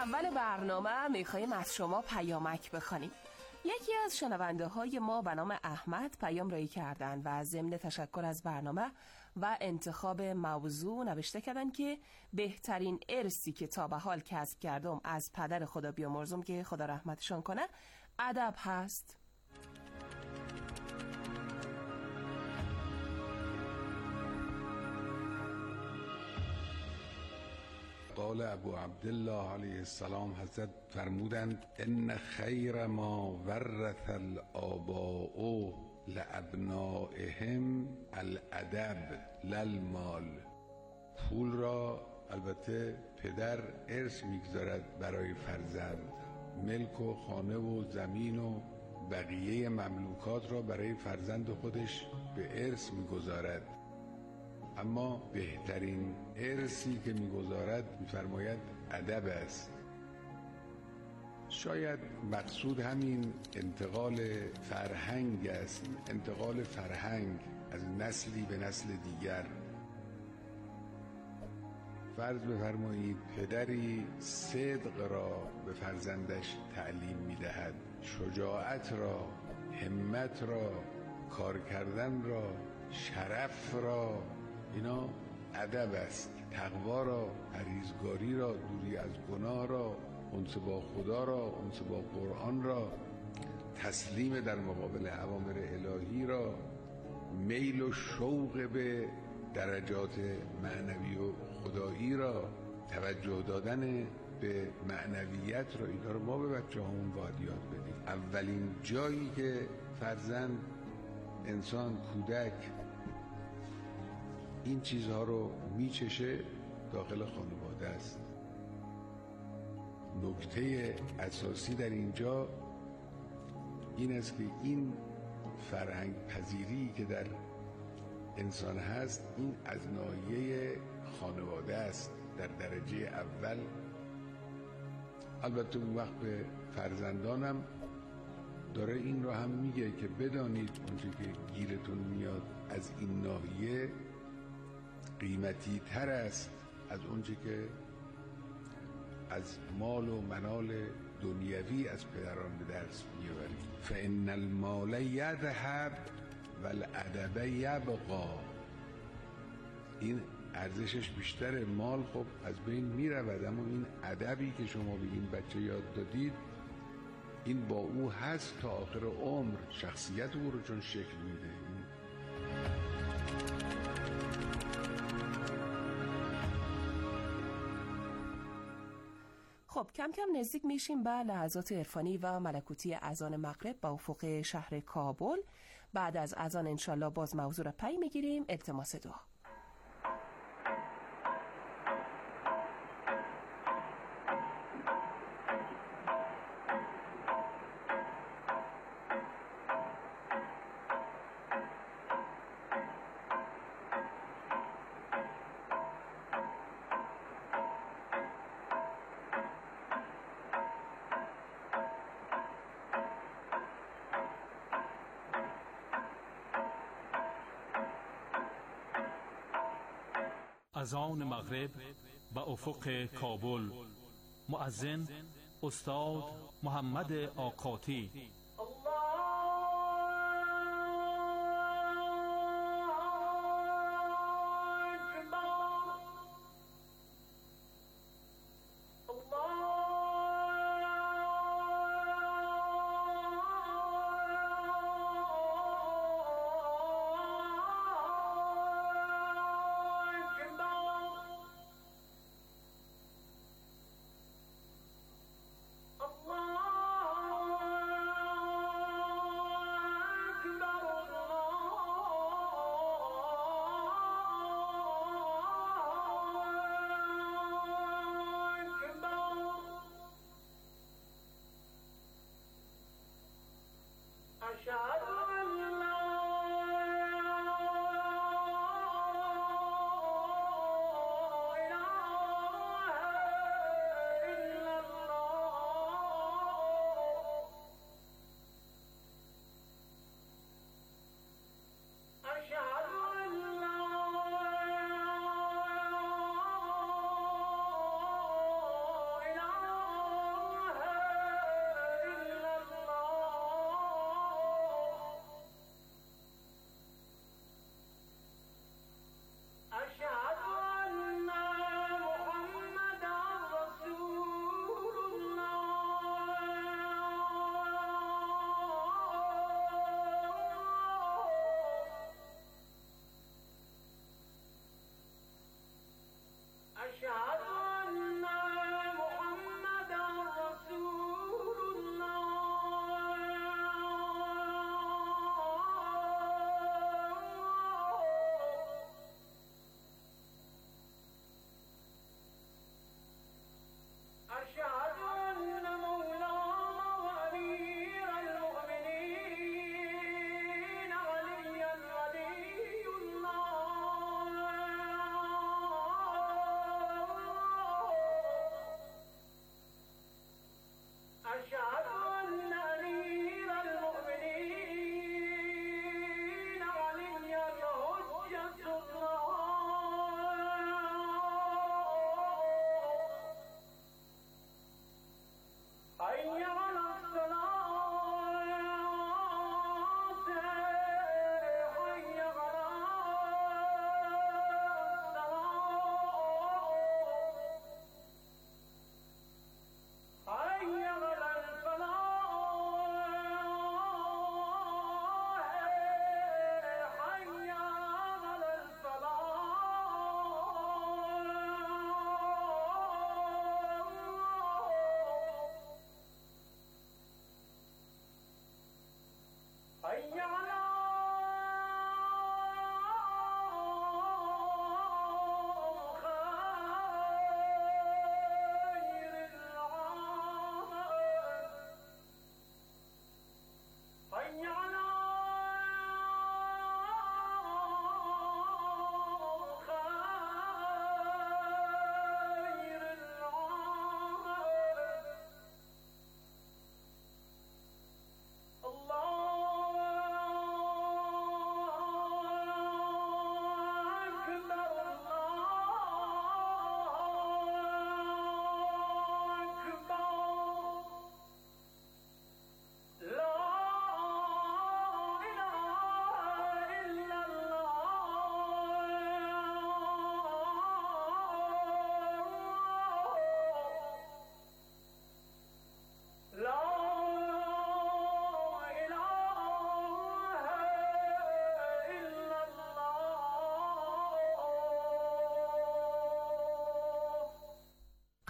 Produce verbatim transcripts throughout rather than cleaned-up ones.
اول برنامه میخواییم از شما پیامک بخوانیم. یکی از شنونده های ما به نام احمد پیام رایی کردن و ضمن تشکر از برنامه و انتخاب موضوع نوشته کردن که بهترین ارثی که تا به حال کسب کردم از پدر خدا بیامرزم که خدا رحمتشان کنه ادب هست. قال ابو عبدالله علیه السلام حضرت فرمودند ان خیر ما ورث الآباء لابنائهم الادب للمال. پول را البته پدر ارث میگذارد برای فرزند، ملک و خانه و زمین و بقیه مملوکات را برای فرزند خودش به ارث میگذارد، اما بهترین ارثی که میگذارد میفرماید ادب است. شاید مقصود همین انتقال فرهنگ است، انتقال فرهنگ از نسلی به نسل دیگر. فرض بفرمایید پدری صدق را به فرزندش تعلیم میدهد، شجاعت را، همت را، کار کردن را، شرف را. اینا ادب است. تقوا را، پرهیزگاری را، دوری از گناه را، انس با خدا را، انس با قرآن را، تسلیم در مقابل اوامر الهی را، میل و شوق به درجات معنوی و خدایی را، توجه دادن به معنویت را، اینا رو ما به بچه همون باید یاد بدیم. اولین جایی که فرزند، انسان، کودک این چیزها رو میچشه داخل خانواده است. نکته اساسی در اینجا این است که این فرهنگ پذیری که در انسان هست این از ناحیه خانواده است در درجه اول. البته اون وقت به فرزندانم داره این رو هم میگه که بدانید اونچه که گیرتون میاد از این ناحیه قیمتی تر است از اونچه که از مال و منال دنیوی از پدران به درس می‌آورید. فإن المال یذهب والادب یبقی. این ارزشش بیشتره. مال خب از بین میرود، اما این ادبی که شما به این بچه یاد دادید این با او هست تا آخر عمر، شخصیت او رو چون شکل میده. خب کم کم نزدیک میشیم به لحظات عرفانی و ملکوتی اذان مغرب با افق شهر کابل. بعد از اذان انشالله باز موضوع را پی میگیریم. التماس دعا. اذان مغرب به افق کابل. مؤذن استاد محمد آقاتی. Allah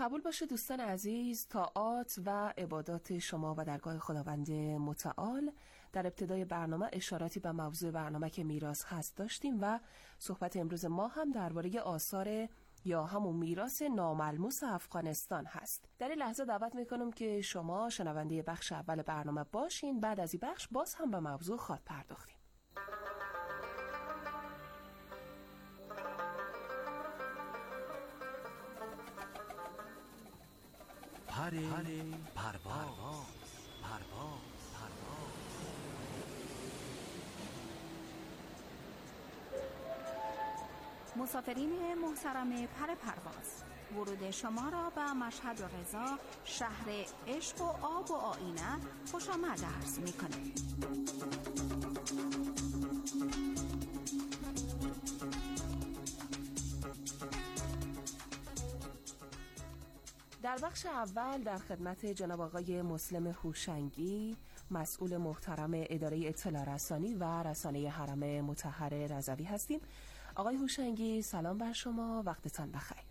قبول باشه دوستان عزیز، طاعات و عبادات شما و درگاه خداوند متعال. در ابتدای برنامه اشاراتی به موضوع برنامه که میراث هست داشتیم و صحبت امروز ما هم درباره آثار یا همون میراث ناملموس افغانستان هست. در این لحظه دعوت میکنم که شما شنونده بخش اول برنامه باشین. بعد از این بخش باز هم به موضوع خواهد پرداختیم. پری پرواز پرواز پرواز مسافرین محترم پر پرواز، ورود شما را به مشهد و رضا، شهر عشق و آب و آینه، خوش آمد عرض می‌کنیم. در بخش اول در خدمت جناب آقای مسلم هوشنگی، مسئول محترم اداره اطلاع رسانی و رسانه حرم مطهر رضوی هستیم. آقای هوشنگی سلام بر شما، وقتتان بخیر.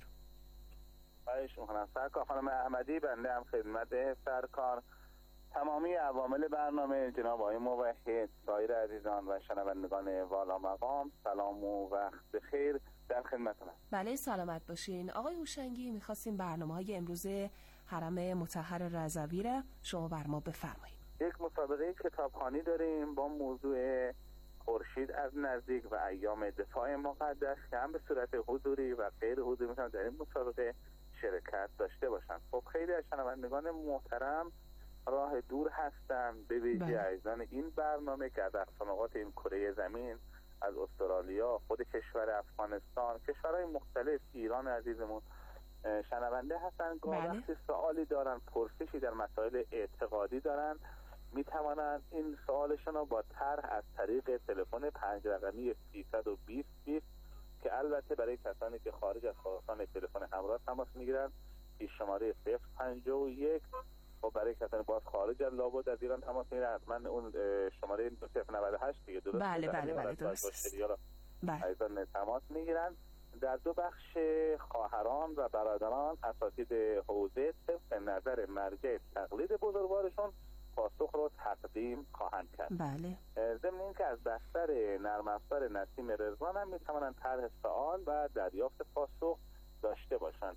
خواهش می‌کنم سرکار خانم احمدی. بنده هم خدمت سرکار، تمامی عوامل برنامه، جناب آقای موحد، سایر عزیزان و شنوندگان والا مقام سلام و وقت بخیر، در خدمتتونم. بله سلامت باشین. آقای هوشنگی می‌خواستیم برنامه‌های امروز حرم مطهر رضوی را شما بر ما بفرمایید. یک مسابقه کتابخوانی داریم با موضوع خورشید از نزدیک و ایام دفاع مقدس که هم به صورت حضوری و غیر حضوری میتونن در این مسابقه شرکت داشته باشن. خب خیلی از شنوندگان محترم راه دور هستن، به ویژه عزیزان این برنامه که از اقصانقاط این کره زمین، از استرالیا، خود کشور افغانستان، کشورهای مختلف، ایران عزیزمون شنونده هستن. گاه وقتی سوالی دارن، پرسشی در مسائل اعتقادی دارن، می توانند این سوالشون رو با طرح از طریق تلفن پنج رقمی سیصد و بیست بیست که البته برای کسانی که خارج از خراسان تلفن همراه تماس میگیرن پیش شماره صفر پنجاه و یک، و برای کسانی باز خارج از لابد از ایران تماس میگیرن حتما اون شماره صفر نود و هشت دیگه درست. بله بله بله درست. بله. تماس میگیرن. در دو بخش خواهران و برادران اساتید حوزه طبق نظر مرجع تقلید بزرگوارشون پاسخ رو تقدیم خواهند کرد. بله. ضمن این که از دفتر نرم افزار نسیم رضوان هم میتوانند طرح سوال و دریافت پاسخ داشته باشند.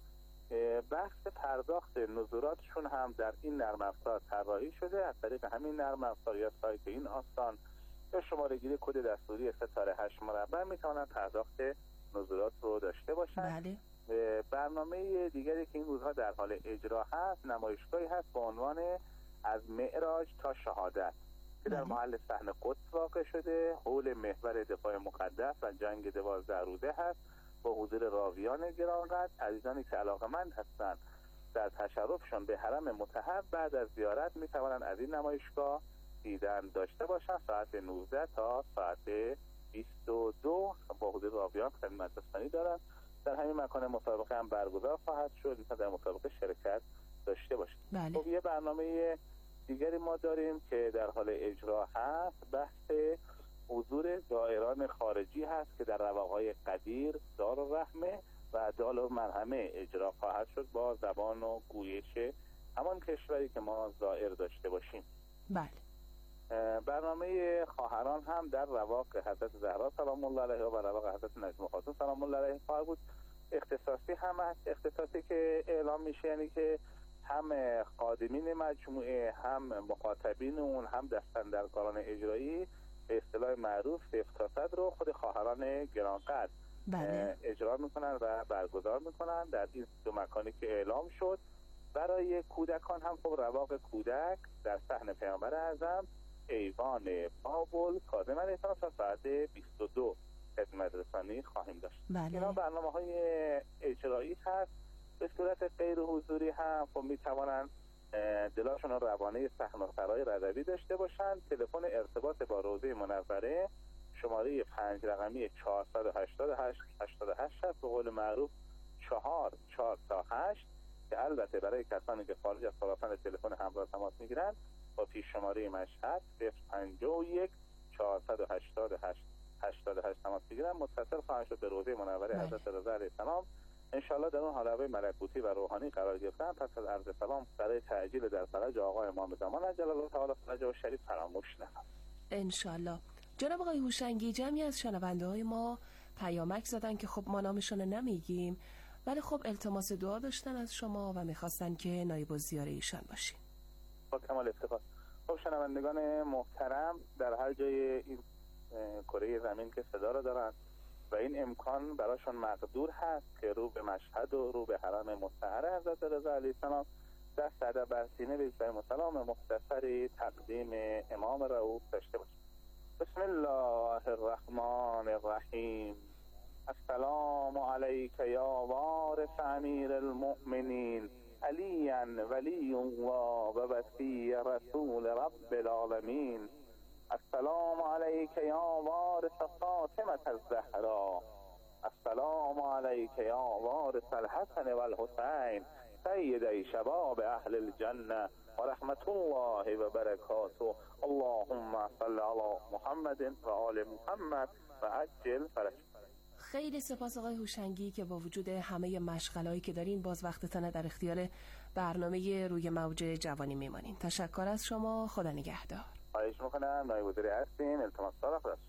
بحث پرداخت نظوراتشون هم در این نرم افزار طراحی شده. از طریق همین نرم افزار یا سایت این آستان یا شماره گیری کد دستوری ستاره هشت مربع میتوانند پرداخت نظورات رو داشته باشند. بله. برنامه دیگری که این روزها در حال اجرا هست، نمایشگاهی هست با عنوان از معراج تا شهادت که در محل صحن قدس واقع شده، حول محور دفاع مقدس و جنگ دوازده روزه هست با حضور راویان گرانقدر. عزیزانی که علاقمند هستند در تشرفشان به حرم مطهر بعد از زیارت می توانند از این نمایشگاه دیدن داشته باشند. ساعت نوزده تا ساعت بیست و دو با حضور راویان خدمت رسانی دارند. در همین مکان مسابقه هم برگزار خواهد شد، میتونن در مسابقه شرکت داشته باشید. بله. خب یه برنامه دیگری ما داریم که در حال اجرا هست، بحث حضور زائران خارجی هست که در رواقهای قدیر، دارالرحمه و دارالمرحمه اجرا خواهد شد با زبان و گویش همان کشوری که ما زائر داشته باشیم. بله. برنامه خواهران هم در رواق حضرت زهرا سلام الله علیها و رواق حضرت نجم خاتون سلام الله علیها خواهد بود. اختصاصی هم هست. اختصاصی که اعلام میشه یعنی که هم خادمین مجموعه، هم مخاطبین اون، هم دستاندرکاران اجرایی به اصطلاح معروف صفر تا صد رو خود خواهران گرانقدر بله. اجرا میکنن و برگزار میکنن در این دو مکانی که اعلام شد. برای کودکان هم خب رواق کودک در صحن پیامبر اعظم ایوان بابل کاظم علیه السلام تا ساعت بیست و دو خدمت رسانی خواهیم داشت. بله. اینا برنامه های اجرایی هست. به صورت غیر حضوری هم خب میتوانند دلاشون رو روانه صحنه‌سرای رضوی داشته باشند. تلفن ارتباط با روضه منوره شماره پنج رقمی چهارصد و هشتاد و هشت هشتاد و هشت هست، به قول معروف چهار چهار تا هشت، که البته برای کسانی که خارج از خراسان تلفن همراه تماس میگیرند با پیش شماره مشهد صفر پنجاه و یک چهارصد و هشتاد و هشت هشتاد و هشت تماس بگیرن. متصل خواهند شد به روضه منوره حضرت رضا علیه السلام انشالله در اون حلقه ملکوتی و روحانی قرار گرفتن. پس از عرض سلام برای تعجیل در فرج آقای امام زمان عجل الله تعالی فرجه و شریف فراموش نکنید انشالله. جناب آقای هوشنگی، جمعی از شنونده های ما پیامک زدن که خب ما نامشون نمیگیم، ولی خب التماس دعا داشتن از شما و میخواستن که نایب الزیاره ایشان باشین. با کمال افتخار. خب شنوندگان محترم، در هر جای این کره زمین که صدا را دارن و این امکان براشون مقدور هست که رو به مشهد و رو به حرم مطهر حضرت رضا علیه السلام دست ادب بر سینه بگذاریم و سلام مختصری تقدیم امام رؤوف داشته باشیم. بسم الله الرحمن الرحیم. السلام علیک یا وارث امیر المؤمنین علی ولی الله و وصی رسول رب العالمین. السلام علیک یا وارث فاطمه الزهرا. السلام علیک یا وارث الحسن والحسین سیدی شباب اهل الجنه و رحمت الله و برکاته. اللهم صل علی محمد و آل محمد و عجل فرج. خیلی سپاس آقای هوشنگی که با وجود همه مشغلهایی که دارین باز وقتتون در اختیار برنامه روی موج جوانی میمانین. تشکر از شما. خدا نگهدار. خواهش میکنم. نایب الوزیر هستیم. التماس دارم. خدا.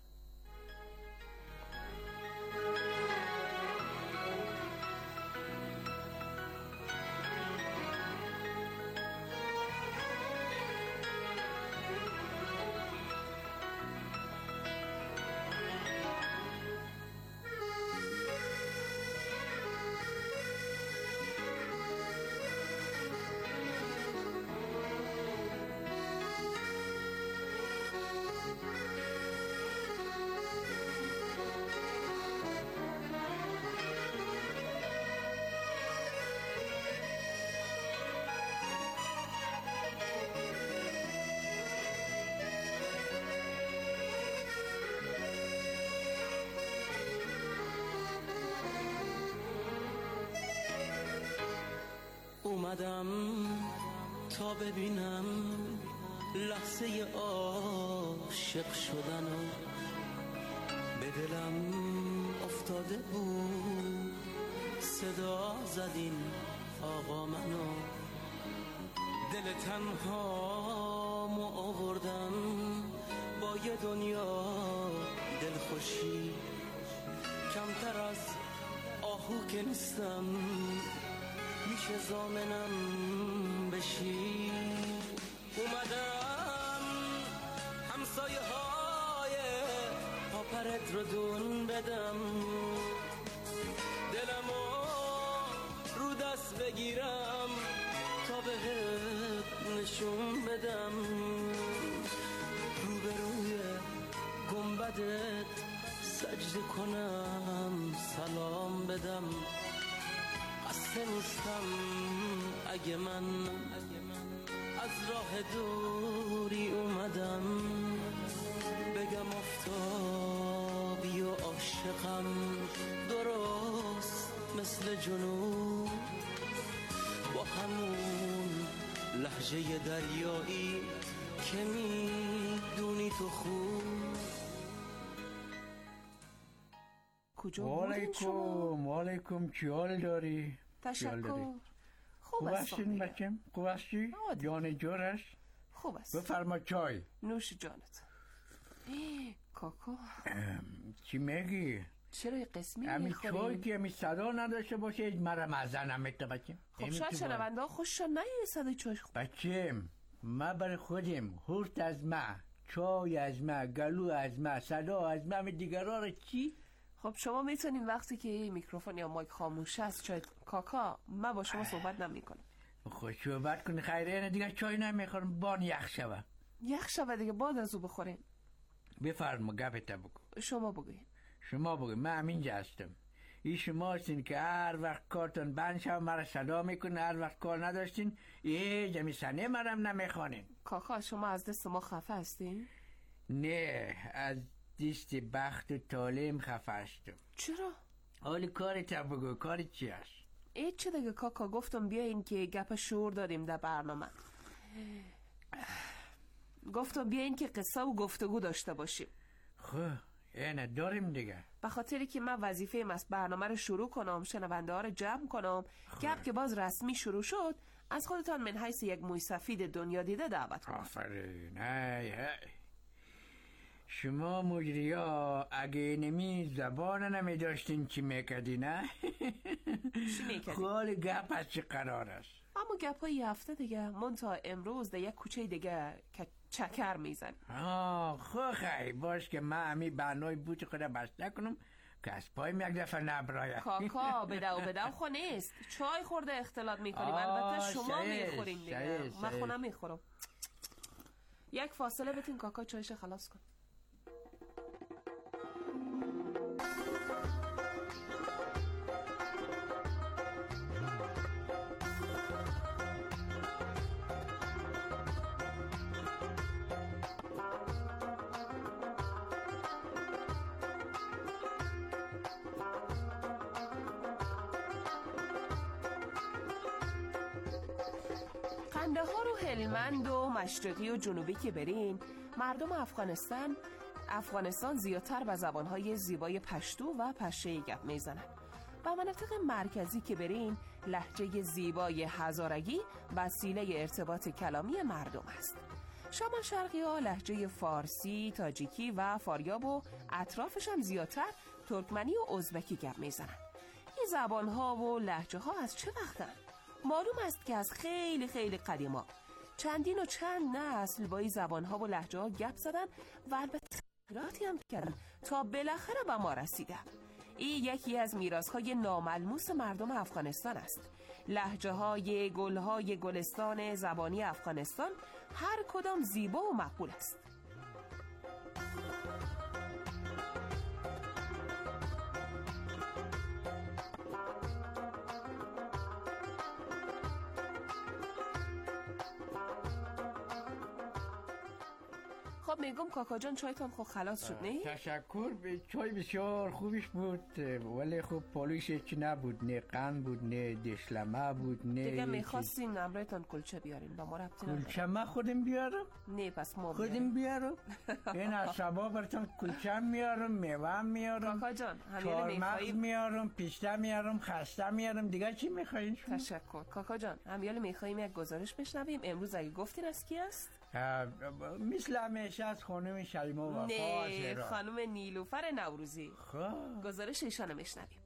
اومدم تا ببینم لحظه عاشق شدن و به دلم افتاده بود صدا زدین آقا منو. دل تنهامو آوردم با یه دنیا دلخوشی، کمتر از آهو که نیستم میشه زامنم بشی. اومدم همسایه های پاپرت رو دون بدم، دلمو رو دست بگیرم تا بهت نشون بدم، روبروی گنبدت سجده کنم سلام بدم. قصه نیستم اگه من از راه دوری اومدم بگم آفتابی و عاشقم درست مثل جنوب، با همون لهجه دریایی که میدونی تو خوب. کجا وعلیکم وعلیکم چی حال داری؟ تشکر. خوب است خوب بچم؟ خوب است چی؟ جان جورش؟ خوب است. بفرما چای. نوش جانت. کاکا چی میگی؟ چرا یه قسمی همین میخوریم؟ چای که همی صدا نداشته باشه هیچ مرم از زنم میته بچم. خب شاید شنونده ها خوششان نیه صدای چای خوب. بچم ما برای خودم هورت از ما، چای از ما، گلو از ما، صدا از ما، همه دیگرها رو چی؟ خب شما میتونین وقتی که میکروفون یا مایک خاموش است چای. کاکا من با شما صحبت نمی کنم. خوش صحبت کنی خیره نه دیگه چای نمیخورم بان یخ شوه. یخ شوه دیگه بعد از او بخورین. بفرما گپت بگو. شما بگوین. شما بگو. من همینجا هستم. این شما هستین که هر وقت کارتون بند شو مرا صدا میکنه، هر وقت کار نداشتین یه جمی سنه مرم نمیخوانین. کاکا شما از دست ما خفه هستین؟ نه از دست بخت و تعلیم خفه هستم. چرا؟ حالی کارت بگو. کارت چی هست؟ ای چه دیگه کاکا، گفتم بیاین که گپ شور داریم در برنامه. گفتم بیاین که قصه و گفتگو داشته باشیم. خب اینه داریم دیگه. به خاطری که من وظیفه است برنامه رو شروع کنم، شنونده ها رو جمع کنم. گپ که باز رسمی شروع شد، از خودتان من حیث یک موی سفید دنیا دیده دعوت کنم. آفرین. ای ای شما مجری ها اگه نمی زبان نمی داشتین چی میکردی نه؟ چی میکردی؟ خالی گپ از چی قرار است؟ اما گپ های هفته دیگه من تا امروز در یک کوچه دیگه که چکر میزن. آه خو خیلی باش که من همی بنای بوت خود بسته کنم که از پایم یک دفعه نبراید. کاکا بدو بدو خو نیست، چای خورده اختلاط میکنیم. البته شما میخورین دیگه، من خونه میخورم. یک فاصله بتین کاکا چایش خلاص کن. قندهار و هلمند و مشرقی و جنوبی که برین، مردم افغانستان افغانستان زیادتر به زبانهای زیبای پشتو و پشتویی گپ میزنن. و مناطق مرکزی که برین، لهجه زیبای هزارگی وسیله ارتباط کلامی مردم است. شمال شرقی ها لهجه فارسی، تاجیکی و فاریاب و اطرافش هم زیادتر ترکمنی و ازبکی گپ میزنن. این زبانها و لهجه ها از چه وقتن؟ معلوم است که از خیلی خیلی قدیما چندین و چند نسل با این زبانها و لهجه ها گپ زدن و البته تغییراتی هم کردن تا بالاخره به ما رسیده. این یکی از میراث‌های ناملموس مردم افغانستان است. لهجه‌های گل‌های گلستان زبانی افغانستان هر کدام زیبا و مقبول است. خب میگم کاکا جان چایتان خب خلاص شد نه؟ تشکر، چای بسیار خوبیش بود ولی خب پالوش چی نبود، نه قند بود نه دشلمه بود نه دیگه میخواستین نمرایتان کلچه بیارین با ما ربطی نداره. کلچه ما خودم بیارم؟ نه پس ما خودم بیارم؟ این از شبا براتون کلچه میارم، میوه میارم، کاکا جان چهارمغز میارم، پیسته میارم، خسته میارم، دیگه چی میخواین شما؟ تشکر کاکا جان. همیال میخواییم یک گزارش بشنویم. امروز اگه گفتین از کی است؟ مثل همیشه از خانم شیما وفا. نه خانم نیلوفر نوروزی. خب گزارش ایشانو میشنویم.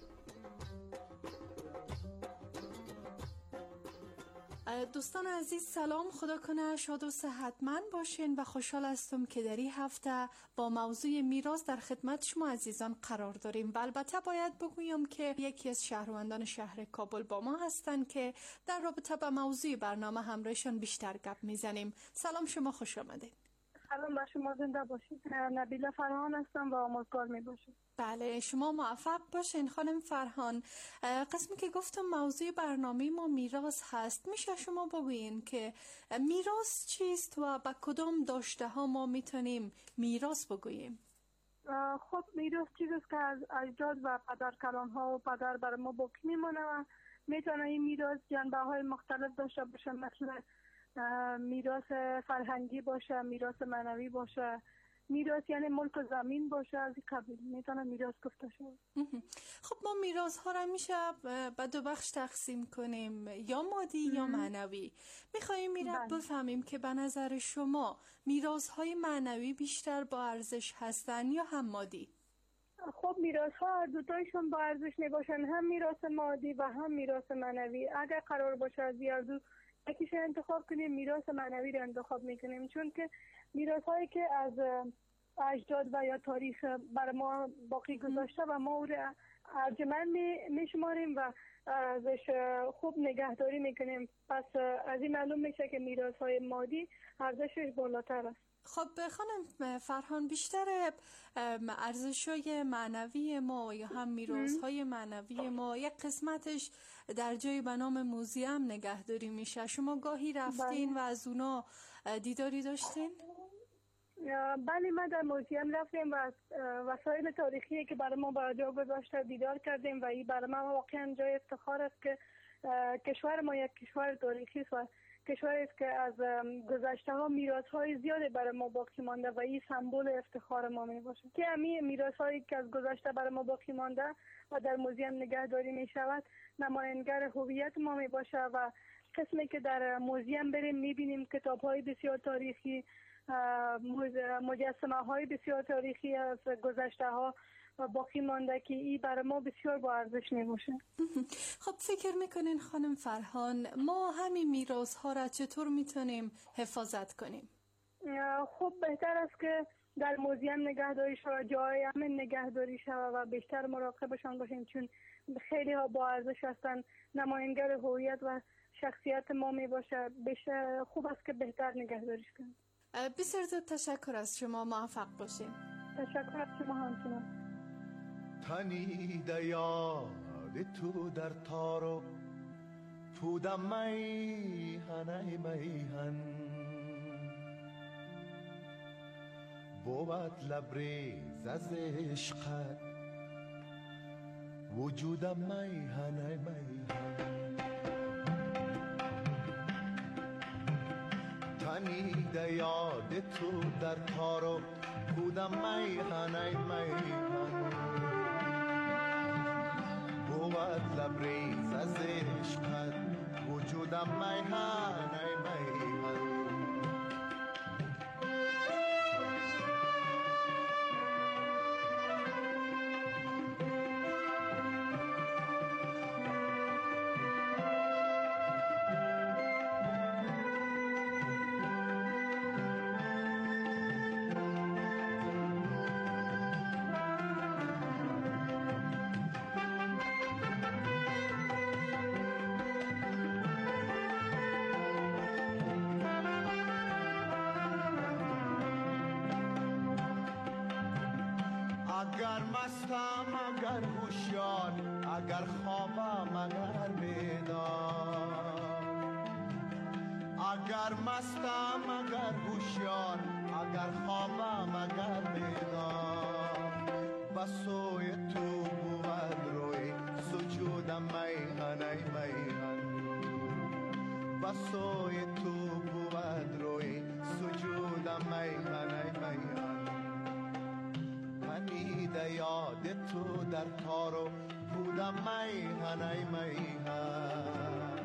دوستان عزیز سلام، خدا کنه شاد و صحتمند باشین و خوشحال هستم که در این هفته با موضوع میراث در خدمت شما عزیزان قرار داریم. و البته باید بگویم که یکی از شهروندان شهر کابل با ما هستند که در رابطه با موضوع برنامه همراهشان بیشتر گپ میزنیم. سلام شما، خوش آمدید. سلام بر شما، زنده باشید. نبیله فرهان هستم و آموزگار می باشم. بله شما موفق باشین خانم فرهان. قسمی که گفتم موضوع برنامه ما میراث هست، میشه شما بگوین که میراث چیست و با کدام داشته ها ما میتونیم میراث بگوییم؟ خب میراث چیزی است که از اجداد و پدر کلان ها و پدر بر ما باقی میمونه و میتونه این میراث جنبه های مختلف داشته باشه، مثل میراث فرهنگی باشه، میراث معنوی باشه، میراث یعنی ملک و زمین باشه، از این قبیل میتونه میراث گفته شود. خب ما میراث ها را میشه به دو بخش تقسیم کنیم، یا مادی یا معنوی. میخواییم میره بفهمیم که به نظر شما میراث های معنوی بیشتر با ارزش هستن یا هم مادی؟ خب میراث ها دوتایشون با ارزش میباشن، هم میراث مادی و هم میراث معنوی. اگر قرار باشه از هر دو یکیش انتخاب کنیم، میراث معنوی رو انتخاب میکنیم، چون که میراث هایی که از اجداد و یا تاریخ بر ما باقی گذاشته و ما او رو ارجمند میشماریم و ازش خوب نگهداری میکنیم، پس از این معلوم میشه که میراث های مادی ارزشش بالاتر است. خب خانم فرهان، بیشتر ارزش‌های معنوی ما یا هم میراث‌های معنوی ما یک قسمتش در جای به نام موزیم نگهداری میشه. شما گاهی رفتین و از اونا دیداری داشتین؟ بله ما در موزیم رفتیم و از وسایل تاریخی که برای ما به جا گذاشته دیدار کردیم و این برای ما واقعا جای افتخار است که کشور ما یک کشور تاریخی است و کشوری است که از گذشته ها میراث های زیادی برای ما باقی مانده و این سمبل افتخار ما می باشه که همین میراث هایی که از گذشته برای ما باقی مانده و در موزیم نگهداری می شود نمایانگر هویت ما می باشه و قسمی که در موزیم بریم می بینیم کتاب های بسیار تاریخی، مجسمه های بسیار تاریخی از گذشته ها و باقی مانده که این برای ما بسیار با ارزش می باشه. خب فکر میکنین خانم فرهان ما همین میراث ها را چطور میتونیم حفاظت کنیم؟ خب بهتر است که در موزیم نگهداری شود، جای امن نگهداری شود و بیشتر مراقبشان باشیم چون خیلی ها با ارزش هستن، نمایانگر هویت و شخصیت ما می باشه. بیشتر خوب است که بهتر نگهداریش کنیم. بسیار زیاد تشکر از شما، موفق باشیم. تشکر از شما همچنان. تنیده یاد تو در تارو پودم میهن میهن بود لبریز از عشقت وجودم میهن میهن تنیده یاد تو در تارو پودم میهن میهن بود لبریز از عشقت وجودم میهن میهن اگر مستم اگر هوشیار اگر خوابم اگر بیدار اگر مستم اگر هوشیار اگر خوابم اگر بیدار بسوی تو بود روی سجودم میهن میهن بسوی تو بود روی سجودم میهن میهن تنیده یاد تو در تارو بودم میهن میهن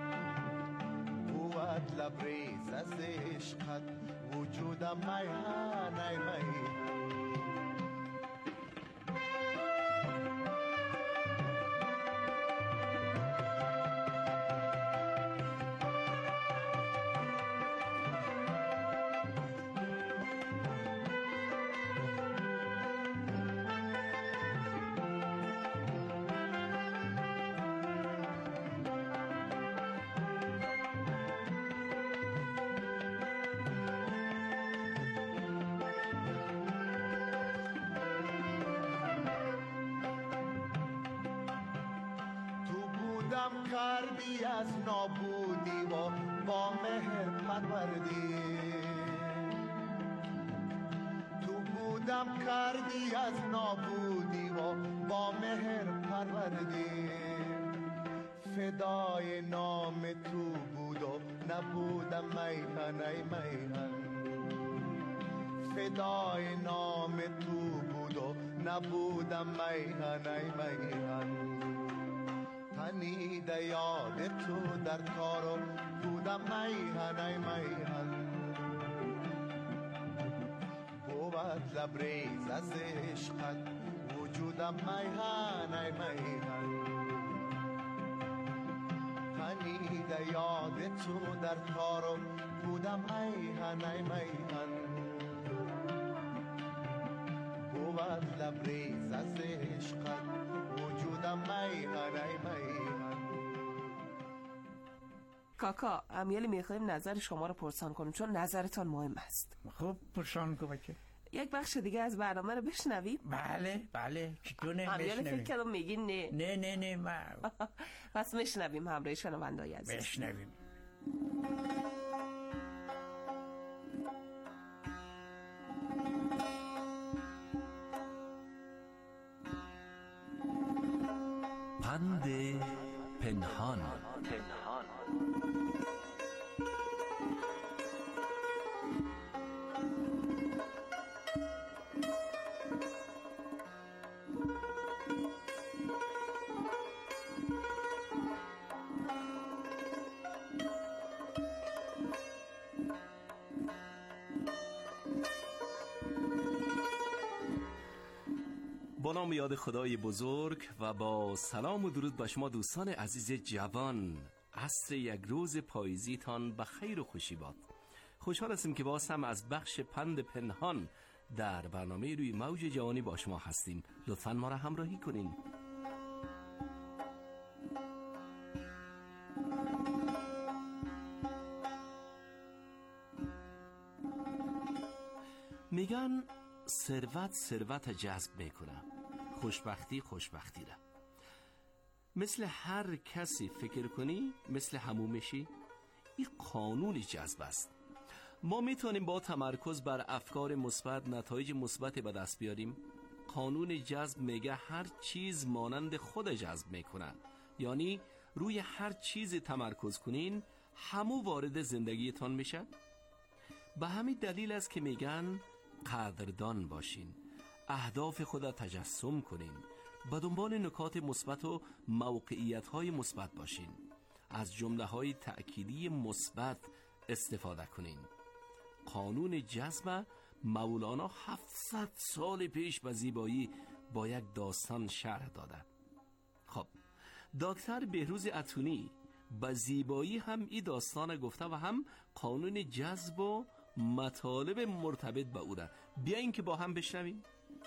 بود لبریز از عشقت وجودم میهن میهن کردی از نابودی و با مهر پروردی تو بودم کردی از نابودی و با مهر پروردی فدای نام تو بود و نبودم میهن میهن فدای نام تو بود و نبودم میهن میهن تنیده یاد تو در تارو بودم میهن میهن بود لبریز از عشقت وجودم میهن میهن تنیده یاد تو در تارو بودم میهن میهن بود لبریز از عشقت وجودم میهن میهن. کاکا امیالی میخوایم نظر شما رو پرسان کنیم چون نظرتان مهم است. خب پرسان کن بچه. یک بخش دیگه از برنامه رو بشنویم؟ بله بله چطور امیالی فکر کردم میگین نه نه نه نه ما پس میشنویم همراه شنونده‌های عزیز. بشنویم. پند پنهان. نام یاد خدای بزرگ و با سلام و درود به شما دوستان عزیز جوان. عصر یک روز پاییزیتان به خیر و خوشی باد. خوشحال هستیم که باز هم از بخش پند پنهان در برنامه روی موج جوانی با شما هستیم. لطفاً ما را همراهی کنین. میگن ثروت ثروت جذب میکنه، خوشبختی خوشبختی را. مثل هر کسی فکر کنی مثل همون میشی. این قانون جذب است. ما میتونیم با تمرکز بر افکار مثبت نتایج مثبت به دست بیاریم. قانون جذب میگه هر چیز مانند خود جذب میکنه، یعنی روی هر چیز تمرکز کنین همو وارد زندگیتان میشه. به همین دلیل است که میگن قدردان باشین، اهداف خود را تجسم کنین، به دنبال نکات مثبت و موقعیت‌های مثبت باشین، از جمله‌های تأکیدی مثبت استفاده کنین. قانون جذب مولانا هفتصد سال پیش به زیبایی با یک داستان شرح داده. خب دکتر بهروز اتونی به زیبایی هم این داستان گفته و هم قانون جذب و مطالب مرتبط به او را. بیاین که با هم بشنویم.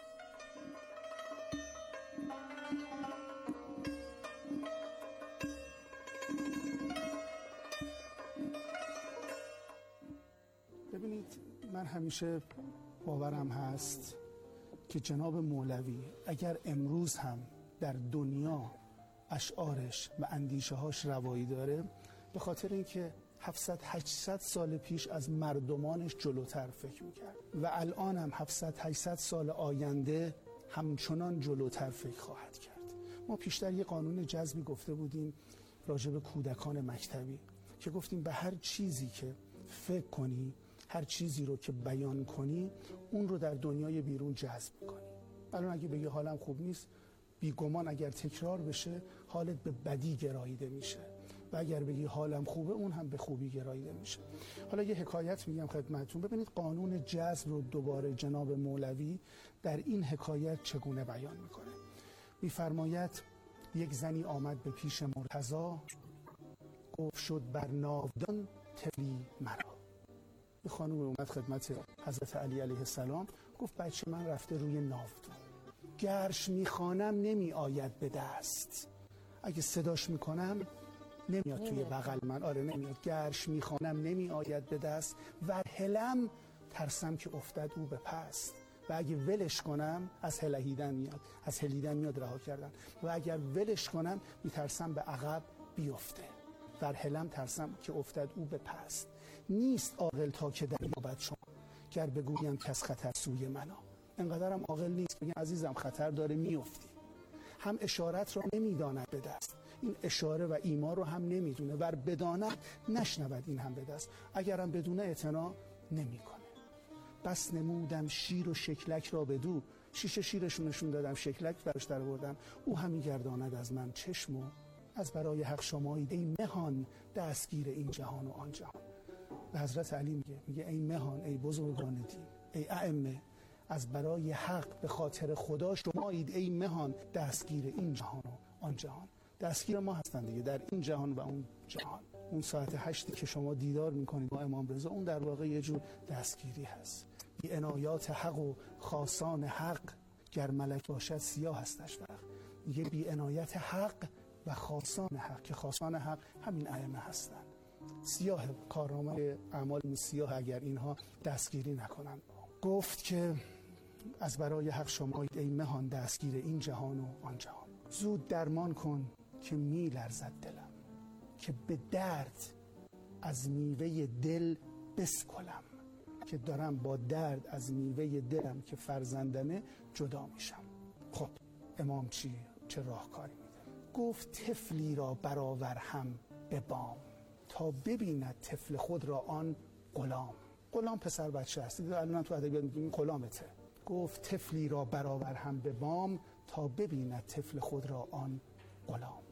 ببینید، من همیشه باورم هست که جناب مولوی اگر امروز هم در دنیا اشعارش و اندیشه‌هاش روایی داره، به خاطر اینکه هفتصد هشتصد سال پیش از مردمانش جلوتر فکر میکرد و الان هم هفتصد هشتصد سال آینده همچنان جلوتر فکر خواهد کرد. ما پیشتر یه قانون جذبی گفته بودیم راجع به کودکان مکتبی که گفتیم به هر چیزی که فکر کنی، هر چیزی رو که بیان کنی، اون رو در دنیای بیرون جذب کنی. الان اگه بگی حالم خوب نیست، بیگمان اگر تکرار بشه حالت به بدی گراییده میشه و اگر بگی حالم خوبه، اون هم به خوبی گراییده میشه. حالا یه حکایت میگم خدمتتون. ببینید قانون جذب رو دوباره جناب مولوی در این حکایت چگونه بیان میکنه. میفرماید یک زنی آمد به پیش مرتضی، گفت شد بر ناودان طفلی مرا. یه خانم اومد خدمت حضرت علی علیه السلام، گفت بچه من رفته روی ناودان، گرش میخوانم نمی آید به دست، اگه صداش میکنم نمیاد توی بغل من، آره نمیاد، گرش میخوانم نمی آید به دست و هلم ترسم که افتد او به پست، و اگه ولش کنم از هلهیدن میاد، از هلیدن میاد رها کردن، و اگر ولش کنم میترسم به عقب بیفته، در هلم ترسم که افتد او به پست. نیست عاقل تا که در یابد شما، گر بگویم کس خطر سوی منا. انقدرم عاقل نیست بگم عزیزم خطر داره میفتی. هم اشارت را نمیداند به دست، این اشاره و ایما رو هم نمیدونه، ور بداند نشنود این هم به دست، اگرم بدونه اعتنا نمیکنه. بس نمودم شیر و شکلک را بدو، شیشه شیرشون نشون دادم، شکلک براش در آوردم، او همی گرداند از من چشم و از برای حق شمایید ای مهان دستگیر این جهان و آن جهان. به حضرت علی میگه میگه ای مهان، ای بزرگان دین، ای ائمه، از برای حق به خاطر خدا شمایید ای مهان دستگیر این جهان و آن جهان. دستگیر ما هستن دیگه در این جهان و اون جهان. اون ساعت هشتی که شما دیدار میکنید با امام رضا، اون در واقع یه جور دستگیری هست. بی عنایات حق و خاصان حق، گر ملک باشد سیاه هستش فرق. میگه بی عنایت حق و خاصان حق، که خاصان حق همین ائمه هستن. سیاه کارنامه اعمال سیاه اگر اینها دستگیری نکنن. گفت که از برای حق شمایید ای مهان دستگیر این جهان و آن جهان. زود درمان کن که می لرزد دلم، که به درد از میوه دل بسکلم، که دارم با درد از میوه دلم که فرزندمه جدا میشم. خب امام چی چه راهکاری میده؟ گفت طفلی را برآور هم به بام، تا ببیند طفل خود را آن غلام. غلام پسر بچه هست، الان تو ادبیات میگیم غلامته. گفت طفلی را برآور هم به بام، تا ببیند طفل خود را آن غلام.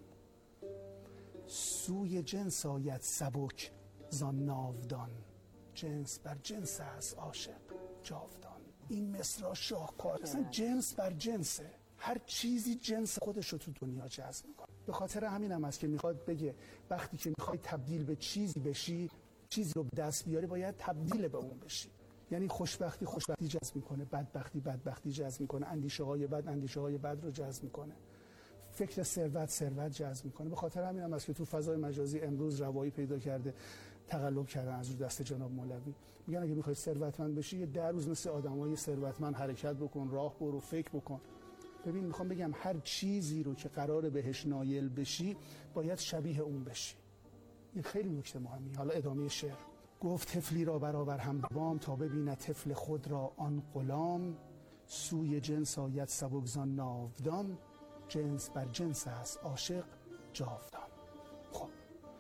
سوی جنس آید سبک زان ناودان، جنس بر جنس است عاشق جاودان. این مصرع شاهکار، اصلا جنس بر جنسه. هر چیزی جنس خودش رو تو دنیا جذب میکنه. به خاطر همین هم است که میخواد بگه وقتی که میخوای تبدیل به چیزی بشی، چیزی رو به دست بیاری، باید تبدیل به اون بشی. یعنی خوشبختی خوشبختی جذب میکنه، بدبختی بدبختی جذب میکنه، اندیشه های بد اندیشه های بد رو جذب میکنه، فکر ثروت ثروت جذب میکنه. به خاطر همین هم است که تو فضای مجازی امروز روایی پیدا کرده، تقلب کردن از رو دست جناب مولوی. میگن اگه میخوای ثروتمند بشی یه ده روز مثل آدمای ثروتمند حرکت بکن، راه برو، فکر بکن. ببین میخوام بگم هر چیزی رو که قراره بهش نایل بشی باید شبیه اون بشی. این خیلی نکته مهمی. حالا ادامه شعر. گفت طفلی را برابر هم بام، تا ببیند طفل خود را آن غلام. سوی جنس آید سبکزان ناودان، جنس بر جنس است عاشق جاودان. خب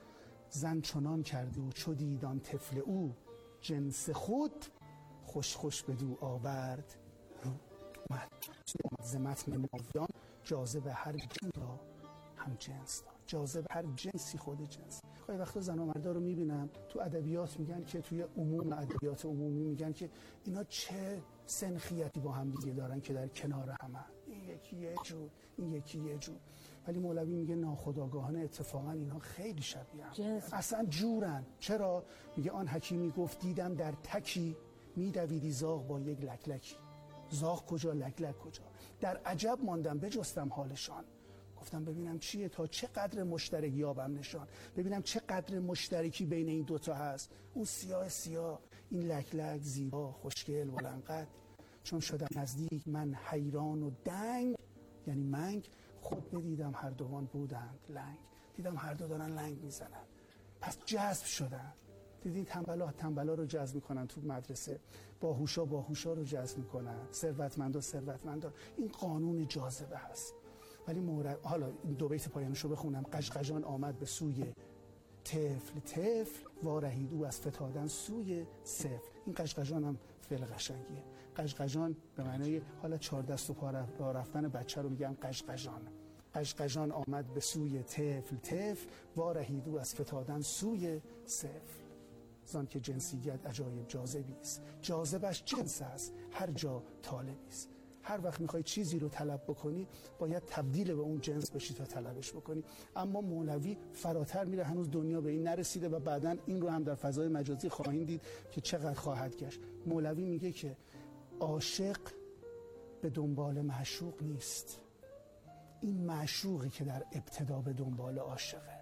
زن چنان کرد و چو دید آن طفل او، جنس خود خوش خوش بدو آورد رو. اومد ز متن ناودان، جاذب هر جنس را هم جنس دار. جاذب هر جنسی خود جنس. خیلی وقتا زن و مردا رو میبینم تو ادبیات میگن که توی عموم ادبیات عمومی میگن که اینا چه سنخیتی با هم دیگه دارن که در کنار همه، این یکی یه جور این یکی یه جور. ولی مولوی میگه ناخودآگاهانه اتفاقا اینا خیلی شبیه هم، اصلا جورن. چرا؟ میگه آن حکیمی گفت دیدم در تکی، میدویدی زاغ با یک لکلکی. زاغ کجا لکلک کجا؟ در عجب ماندم بجستم حالشان. گفتم ببینم چیه، تا چه قدر مشترک یابم نشان، ببینم چه قدر مشترکی بین این دوتا هست. اون سیاه سیاه، این لکلک زیبا خوشگل بلندقد. چون شدم نزدیک من حیران و دنگ، یعنی منگ، خود بدیدم هر دوان بودند لنگ. دیدم هر دو دارن لنگ میزنن، پس جذب شدن. دیدین تنبلا تنبلا رو جذب میکنن تو مدرسه، باهوشا باهوشا رو جذب میکنن، ثروتمندا ثروتمندا. این قانون جاذبه هست. ولی مورد... حالا این دو بیت پایانشو بخونم. قژقژان آمد به سوی طفل، طفل وارهید او از فتادن سوی صفر. این قژقژان هم فعل قشنگیه. قژقژان به معنای حالا چهار دست و پا رفتن بچه رو میگن قژقژان. قژقژان آمد به سوی طفل، طفل وارهید او از فتادن سوی صفر. زان که جنسیت عجایب جاذبی است، جاذبش جنس است هر جا طالبی است. هر وقت میخوای چیزی رو طلب بکنی باید تبدیل به اون جنس بشی تا طلبش بکنی. اما مولوی فراتر میره، هنوز دنیا به این نرسیده و بعداً این رو هم در فضای مجازی خواهیم دید که چقدر خواهد گشت. مولوی میگه که عاشق به دنبال معشوق نیست، این معشوقی که در ابتدا به دنبال عاشقه.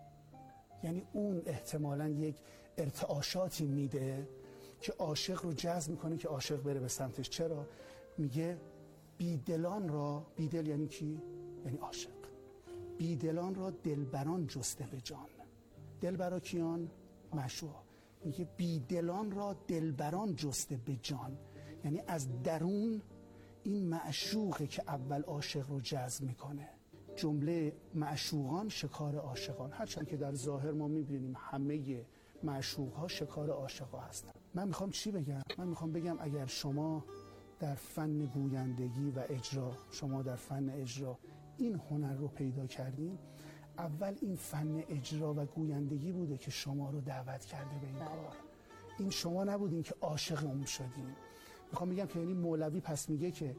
یعنی اون احتمالاً یک ارتعاشاتی میده که عاشق رو جذب میکنه که عاشق بره به سمتش. چرا؟ میگه بیدلان را، بیدل یعنی کی؟ یعنی عاشق. بیدلان را دلبران جسته به جان. دلبرا کیان؟ معشوق. میگه بیدلان را دلبران جسته به جان، یعنی از درون این معشوقه که اول عاشق رو جذب میکنه. جمله معشوقان شکار عاشقان، هرچند که در ظاهر ما میبینیم همه معشوق ها شکار عاشق ها هستن. من میخوام چی بگم؟ من میخوام بگم اگر شما در فن گویندگی و اجرا، شما در فن اجرا این هنر رو پیدا کردین، اول این فن اجرا و گویندگی بوده که شما رو دعوت کرده به این کار. این شما نبودین که عاشق اون شدین. میخوام بگم که یعنی مولوی پس میگه که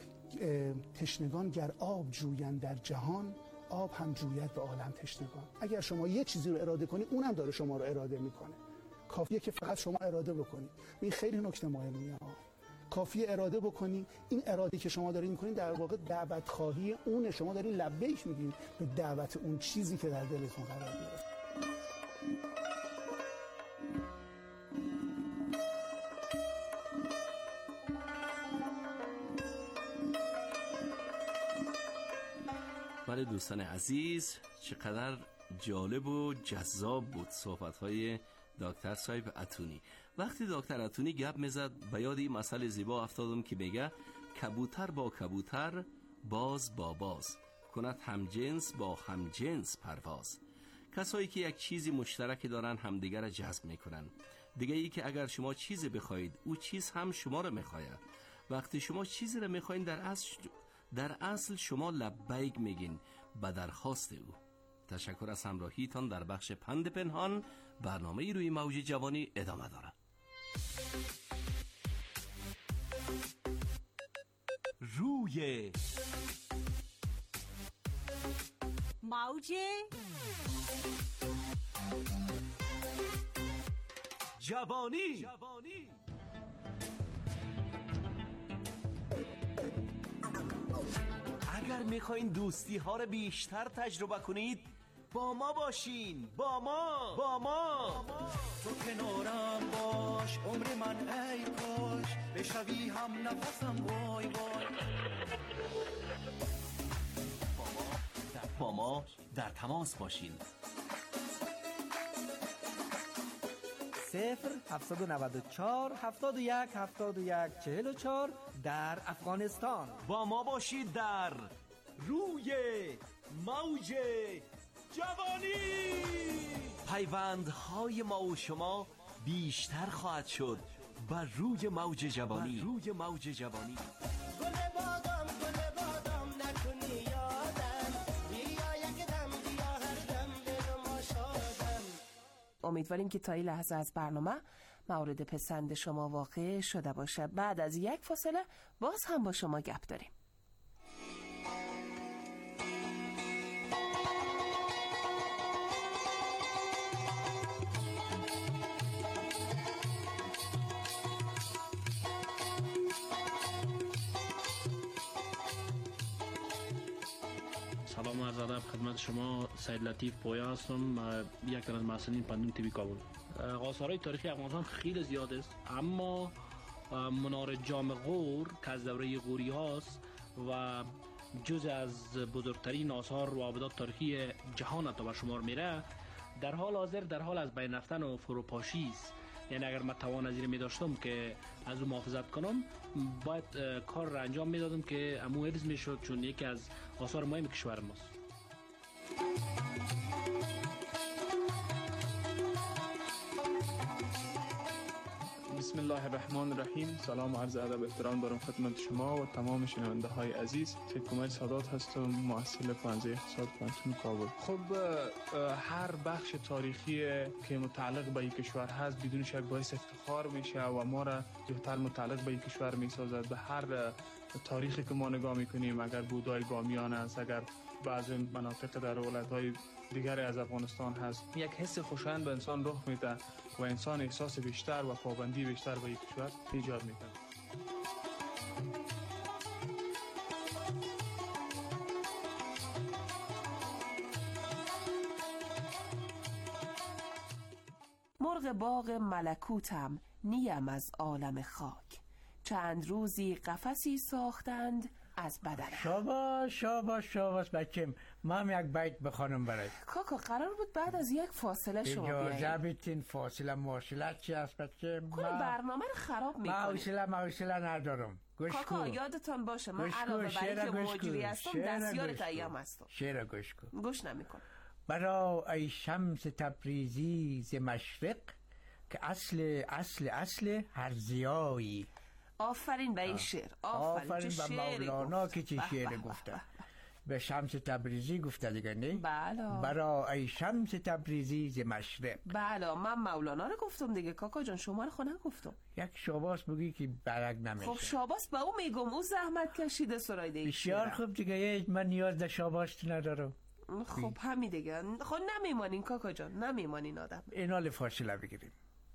تشنگان گر آب جویند در جهان، آب هم جوید به عالم تشنگان. اگر شما یه چیزی رو اراده کنی اونم داره شما رو اراده میکنه. کافیه که فقط شما اراده بکنی. این خیلی نکته مهمیه. کافیه اراده بکنی. این اراده که شما دارین میکنین در واقع دعوت خواهی اونه. شما دارین لبیک میگین به دعوت اون چیزی که در دلتون قرار گرفته. بله دوستان عزیز، چقدر جالب و جذاب بود صحبت‌های دکتر صاحب اتونی. وقتی دکتر اتونی گپ میزد به یاد این مسئله زیبا افتادم که میگه کبوتر با کبوتر، باز با باز، کند همجنس با همجنس پرواز. کسایی که یک چیزی مشترک دارن همدیگر را جذب میکنن. دیگه ای که اگر شما چیزی بخواید او چیز هم شما را میخواید. وقتی شما چیزی را میخواین در اصل در اصل شما لبیک میگین به درخواست او. تشکر از همراهیتان در بخش پند پنهان. برنامه روی موج جوانی ادامه دارد. روی موج جوانی. اگر میخواین دوستی ها رو بیشتر تجربه کنید با ما باشین. با ما با ما تو کنارم باش عمر من ای کاش بشوی هم نفسم وای وای. با ما در تماس باشین. صفر هفتصد و نود و چهار هفتاد و یک هفتاد و یک چهل و چهار در افغانستان. با ما باشید در روی موج جوانی. پیوندهای ما و شما بیشتر خواهد شد بر روی موج جوانی. روی موج جوانی. امیدواریم که تا این لحظه از برنامه مورد پسند شما واقع شده باشه. بعد از یک فاصله باز هم با شما گپ داریم. سلام و عرض ادب خدمت شما. سید لطیف پویا هستم، یک از مسئولین پندوم تیوی کابل. آثارهای تاریخی افغانستان خیلی زیاد است، اما منار جام غور که از دوره غوری هاست و جز از بزرگترین آثار و آبادات تاریخی جهان تا به شمار میره، در حال حاضر در حال از بین رفتن و فروپاشی است. یعنی اگر من توان از این می داشتم که از اون محافظت کنم، باید کار را انجام میدادم که امو حفظ میشد، چون یکی از آثار مهم کشور ماست. بسم الله الرحمن الرحیم. سلام و عرض ادب احترام دارم خدمت شما و تمام شنونده های عزیز. سید کمال سادات هستم، محصل پانزده اقتصاد پانتون کابل. خب هر بخش تاریخی که متعلق به یک کشور هست بدون شک باعث افتخار میشه و ما را زیادتر متعلق به یک کشور میسازد. به هر تاریخی که ما نگاه میکنیم، اگر بودای گامیان است، اگر بعضی مناطق در ولایت‌های دیگر از افغانستان هست، یک حس خوشایند به انسان رخ میده و انسان احساس بیشتر و پابندی بیشتر به یک کشور ایجاد میکنه. مرغ باغ ملکوتم نیم از عالم خاک، چند روزی قفسی ساختند از بدنم. شاباش شاباش شاباش بچم، ما هم یک بیت بخوانم برای کاکا. قرار بود بعد از یک فاصله شما بیایید. اجازه بیتین. فاصله مواصلت چی است بچم؟ کل برنامه رو خراب میکنی. ما حوصله مواصله ندارم. گوش کن کاکا، یادتان باشه من علاوه بر اینکه مجری هستم دستیار ایام هستم. شعر گوش کن. گوش نمیکنم. برا ای شمس تبریزی ز مشرق، که اصل اصل اصل هر ضیایی. آفرین به این شعر. آفرین, آفرین به مولانا که چه شعر گفته. به شمس تبریزی گفته دیگه نه؟ بله. برا ای شمس تبریزی ز مشرق. بله من مولانا رو گفتم دیگه کاکا جان، شما رو خودم گفتم. یک شاباس بگی که برگ نمیشه. خب شاباس به او میگم، او زحمت کشیده سرایده این بسیار خوب دیگه، من نیاز در شاباس ندارم. خب همین دیگه. خب نمیمانین کاکا جان، نمیمانین آدم. اینال فاصله بگیریم.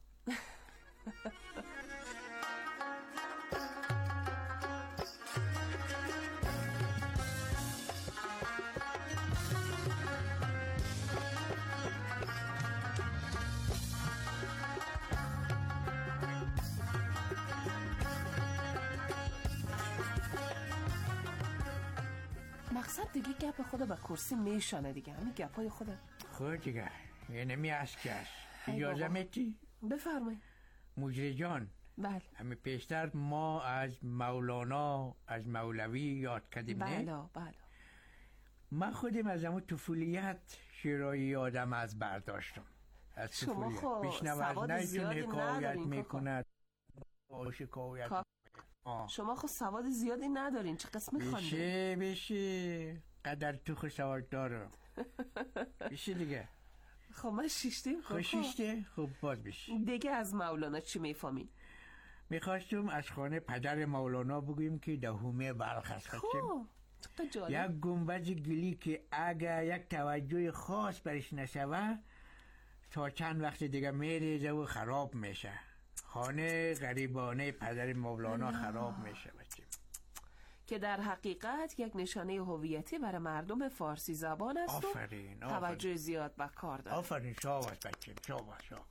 مقصد دیگه گپ خدا به کرسی میشانه دیگه، همین گپای خدا. خود دیگه یه نمی از کش. اجازه میتی؟ بفرمایید مجری جان. بله. همین پیشتر ما از مولانا از مولوی یاد کردیم. بله بله. من خودم از همون طفولیت شیرایی یادم از برداشتم. از شما خب سواد زیادی ندارین میکند شکایت. شما خب سواد زیادی ندارین، چه قسم خواندین؟ بشه بشه قدر تو خود سواد دارم. بشه دیگه. خب من شیشتیم. خب شیشته؟ خب باز بشه. دیگه از مولانا چی میفهمین؟ میخواستم از خانه پدر مولانا بگویم که دهومه بلخ است. خب یک گنبد گلی که اگر یک توجه خاص برش نشوه تا چند وقت دیگه میریزه و خراب میشه. خانه غریبانه پدر مولانا خراب میشه بچه، که در حقیقت یک نشانه هویتی برای مردم فارسی زبان است. آفرین. و توجه زیاد به کار داره. آفرین. شاباش بچه، شاباش شاباش.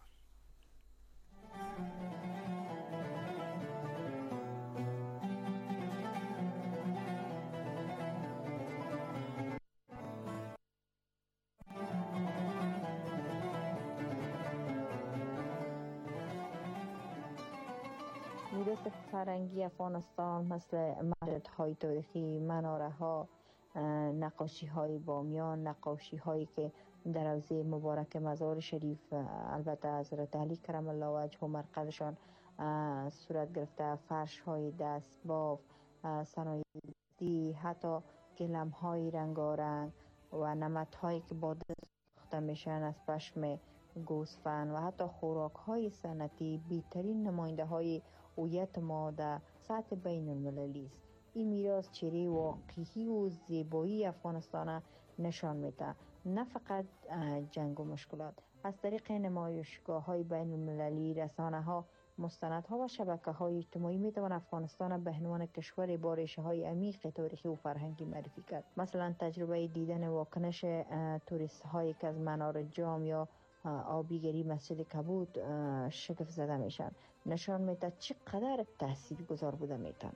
میراث فرهنگی افغانستان مثل معبدهای تاریخی، مناره ها، نقاشی های بامیان، نقاشی هایی که در حوزه مبارک مزار شریف البته حضرت علی کرم الله وجهه و مرقدشان صورت گرفته، فرش های دست باف، صنایع دستی، حتی گلم های رنگارنگ و نمد هایی که با دست ساخته میشن از پشم گوسفند و حتی خوراک های سنتی بهترین نماینده های هویت ما در سطح بین المللی است. این میراث چهره واقعی و زیبایی افغانستان نشان میده، نه فقط جنگ و مشکلات. از طریق نمایشگاه های بین المللی، رسانه ها، مستند ها و شبکه های اجتماعی میتوان افغانستان به عنوان کشور با ریشه های عمیق تاریخی و فرهنگی معرفی کرد. مثلا تجربه دیدن واکنش توریست هایی که از منار جام یا آبیگری مسجد کبود شگفت زده میشن، نشان میده چقدر تاثیرگذار بوده میتونه.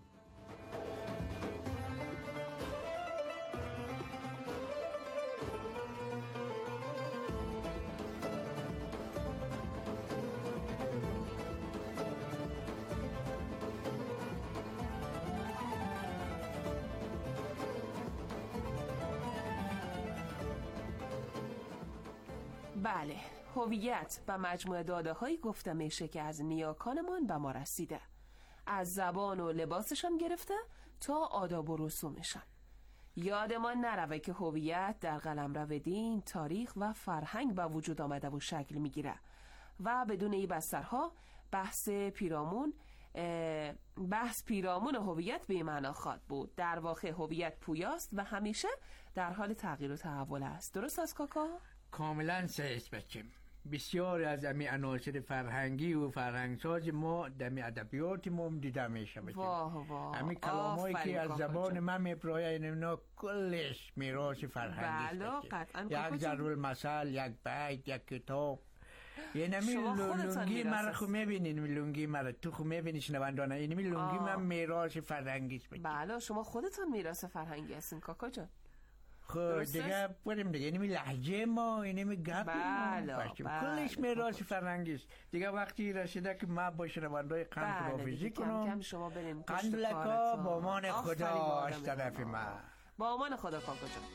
بله، هویت و مجموعه داده هایی گفته میشه که از نیاکانمان به ما رسیده، از زبان و لباسشان گرفته تا آداب و رسومشان. یادمان نروه که هویت در قلمرو دین، تاریخ و فرهنگ به وجود آمده و شکل میگیره و بدون این بسترها بحث پیرامون بحث پیرامون هویت به معنا خواهد بود. در واقع هویت پویاست و همیشه در حال تغییر و تحول است. درست است کاکا؟ کاملا صحیح بچم. بسیار از امی عناصر فرهنگی و فرهنگساز ما در ادبیات ما دیده میشه بچم. واه واه. امی کلامایی که از زبان من میپراید اینا کلش میراث فرهنگی است. بله قطعا. یک ضرب المثل، یک بیت، یک کتاب. اینمی لونگی مرا خو میبینین، لونگی مرا تو خو میبینی شنوندانه، اینمی لونگی من میراث فرهنگی است. بله شما خودتون میراث فرهنگی هستین کاکا جان. خب دیگه بریم دیگه، اینمی لهجه ما، اینمی گپ ما، کلش میراث فرهنگی است. دیگه وقتی رسیده که ما با شنوندای قند خداحافظی کنم. قند لکا با امان خدا از طرف ما. با امان خدا کاکا جان.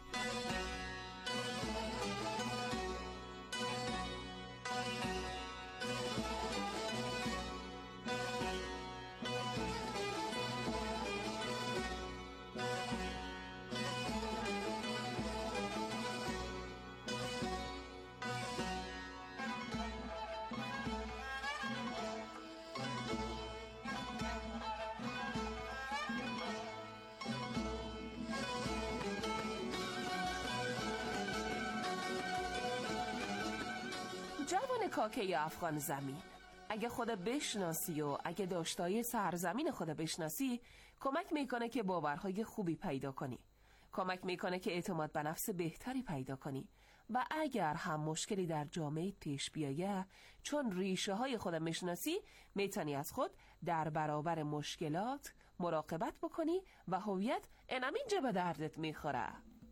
جوان کاکه افغان زمین، اگه خود بشناسی و اگه داشتای سرزمین خود بشناسی، کمک میکنه که باورهای خوبی پیدا کنی، کمک میکنه که اعتماد به نفس بهتری پیدا کنی و اگر هم مشکلی در جامعه پیش بیایه، چون ریشه های خود میشناسی، میتونی از خود در برابر مشکلات مراقبت بکنی و هویت انم اینجا به دردت میخوره.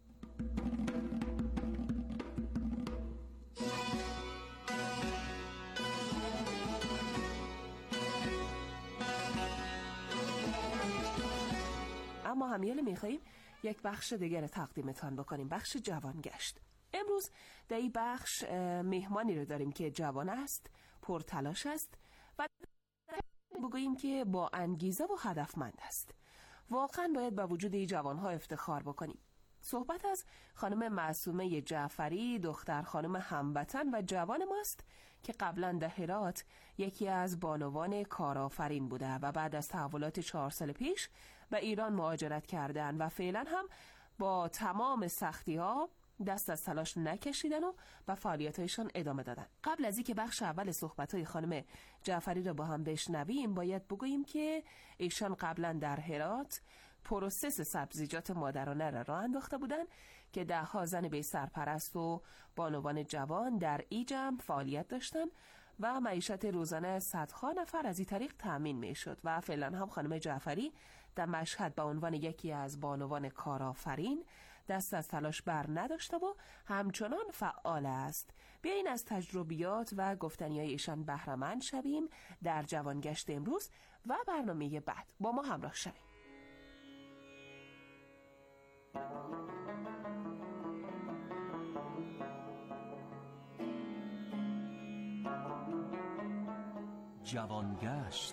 اما همیال میخواییم یک بخش دیگر تقدیمتان بکنیم، بخش جوانگشت. امروز در این بخش مهمانی رو داریم که جوان است، پرتلاش است و بگوییم که با انگیزه و هدفمند است. واقعا باید با وجود این جوانها افتخار بکنیم. صحبت از خانم معصومه جعفری، دختر خانم هموطن و جوان ماست که قبلا در هرات یکی از بانوان کارآفرین بوده و بعد از تحولات چهار سال پیش به ایران مهاجرت کردن و فعلا هم با تمام سختی ها دست از تلاش نکشیدن و به فعالیتایشان ادامه دادن. قبل از اینکه بخش اول صحبت‌های خانم جعفری را با هم بشنویم، باید بگوییم که ایشان قبلا در هرات پروسس سبزیجات مادرانه را راه انداخته بودند که ده ها زن بی سرپرست و بانوان جوان در ایجم فعالیت داشتند و معیشت روزانه صدها نفر از این طریق تأمین می شد و فعلا هم خانم جعفری در مشهد به عنوان یکی از بانوان کارآفرین دست از تلاش بر نداشته و همچنان فعال است. بیاین از تجربیات و گفتنی‌های ایشان بهره مند شویم در جوانگشت امروز و برنامه بعد. با ما همراه شویم. جوانگشت.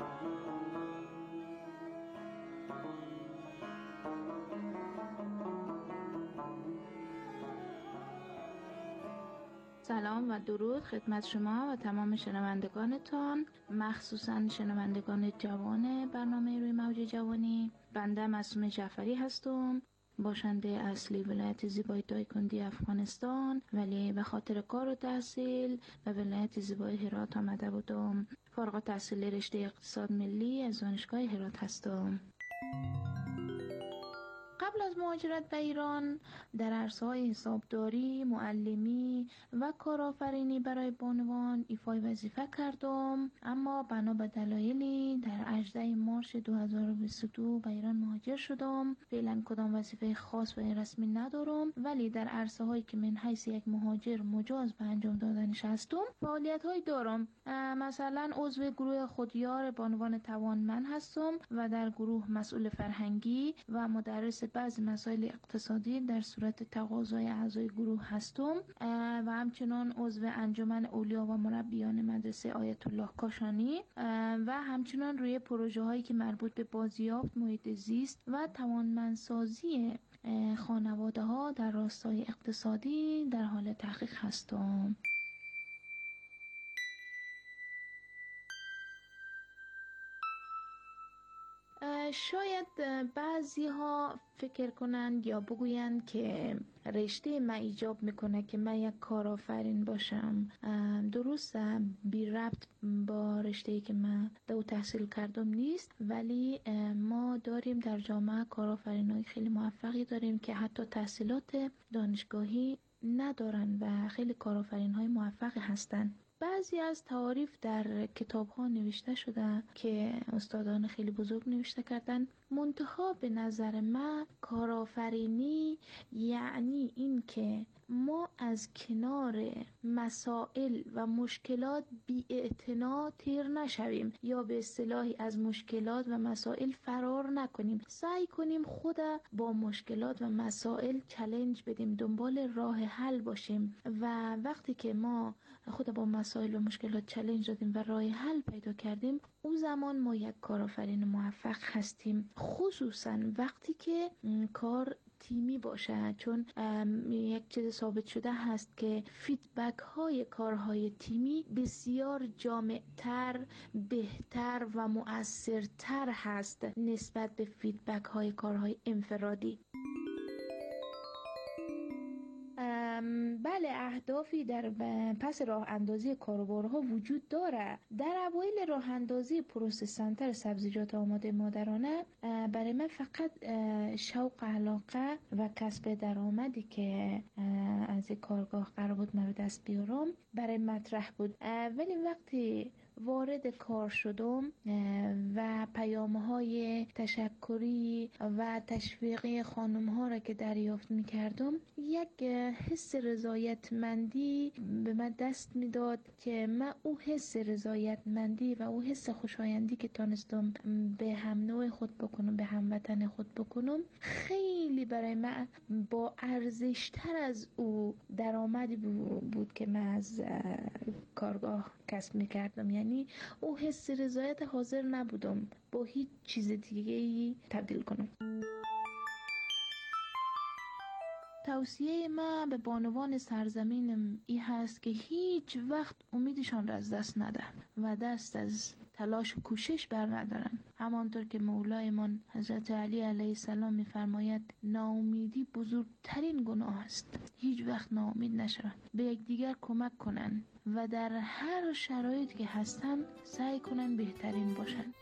سلام و درود خدمت شما و تمام شنوندگانتان، مخصوصا شنوندگان جوان برنامه روی موج جوانی. بنده معصومه جعفری هستم، باشنده اصلی ولایت زیبای دایکندی افغانستان، ولی به خاطر کار و تحصیل به ولایت زیبای هرات آمده بودم. فارغ التحصیل رشته اقتصاد ملی از دانشگاه هرات هستم. قبل از مهاجرت به ایران در عرصه‌های حسابداری، معلمی و کارآفرینی برای بانوان ایفای وظیفه کردم، اما بنا به دلایلی در هجدهم مارس دو هزار و بیست و دو به ایران مهاجر شدم. فعلا کدام وظیفه خاص و رسمی ندارم، ولی در عرصه‌هایی که من حیث یک مهاجر مجاز به انجام دادنش هستم فعالیت‌هایی دارم. مثلا عضو گروه خودیار بانوان توانمند هستم و در گروه مسئول فرهنگی و مدرس بعضی مسائل اقتصادی در صورت تقاضای اعضای گروه هستم و همچنان عضو انجمن اولیا و مربیان مدرسه آیت الله کاشانی و همچنان روی پروژه هایی که مربوط به بازیافت محیط زیست و توانمندسازی خانواده ها در راستای اقتصادی در حال تحقیق هستم. شاید بعضی ها فکر کنند یا بگویند که رشته من ایجاب میکنه که من یک کارآفرین باشم. درسته، بی ربط با رشته‌ای که من دو تحصیل کردم نیست، ولی ما داریم در جامعه کارآفرینای خیلی موفقی داریم که حتی تحصیلات دانشگاهی ندارن و خیلی کارآفرین‌های موفقی هستن. بعضی از تعاریف در کتاب ها نوشته شده که استادان خیلی بزرگ نوشته کردن، منتها به نظر من کارآفرینی یعنی این که ما از کنار مسائل و مشکلات بی‌اعتنا تیر نشویم یا به اصطلاحی از مشکلات و مسائل فرار نکنیم. سعی کنیم خود با مشکلات و مسائل چالش بدیم، دنبال راه حل باشیم و وقتی که ما خود با مسائل و مشکلات چالش دادیم و راه حل پیدا کردیم، اون زمان ما یک کارآفرین موفق هستیم، خصوصا وقتی که کار تیمی باشه، چون یک چیز ثابت شده هست که فیدبک های کارهای تیمی بسیار جامعتر، بهتر و مؤثرتر هست نسبت به فیدبک های کارهای انفرادی. بله، اهدافی در پس راه اندازی کاروبارها وجود داره. در اوایل راه اندازی پروسس سنتر سبزیجات آماده مادرانه برای من فقط شوق علاقه و کسب درآمدی که از این کارگاه قرار بود من دست بیارم برای مطرح بود، ولی وقتی وارد کار شدم و پیام‌های تشکری و تشویقی خانم‌ها را که دریافت می‌کردم، یک حس رضایتمندی به من دست می‌داد که من او حس رضایتمندی و او حس خوشایندی که تانستم به هم نوع خود بکنم، به هموطن خود بکنم، خیلی برای من با ارزش‌تر از او درآمدی بود که من از کارگاه کسب می‌کردم. یعنی او حس رضایت حاضر نبودم با هیچ چیز دیگه‌ای تبدیل کنم. توصیه ما به بانوان سرزمینم ای هست که هیچ وقت امیدشان را از دست ندن و دست از تلاش و کوشش بر ندارن. همانطور که مولایمان حضرت علی علیه السلام می‌فرماید ناامیدی بزرگترین گناه است. هیچ وقت ناامید نشوند، به یکدیگر کمک کنن و در هر شرایطی که هستن سعی کنن بهترین باشن.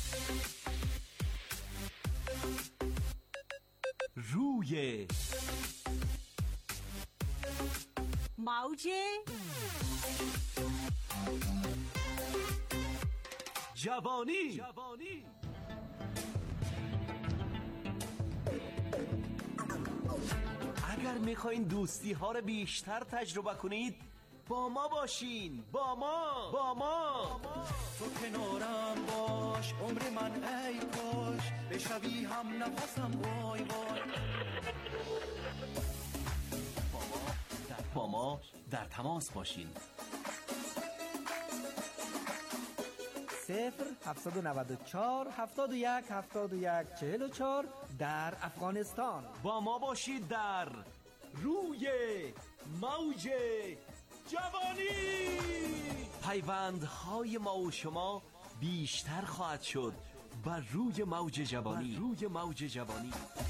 روی موج جوانی. اگر میخواین دوستی ها رو بیشتر تجربه کنید با ما باشین، با ما با ما تو کنارم باش عمر من ای کاش بشوی هم نفسم وای وای. با ما در تماس باشین. صفر هفتصد و نود و چهار هفتاد و یک هفتاد و یک چهل و چهار در افغانستان. با ما باشید در روی موج جوانی. پیوندهای ما و شما بیشتر خواهد شد بر روی موج جوانی. روی موج جوانی.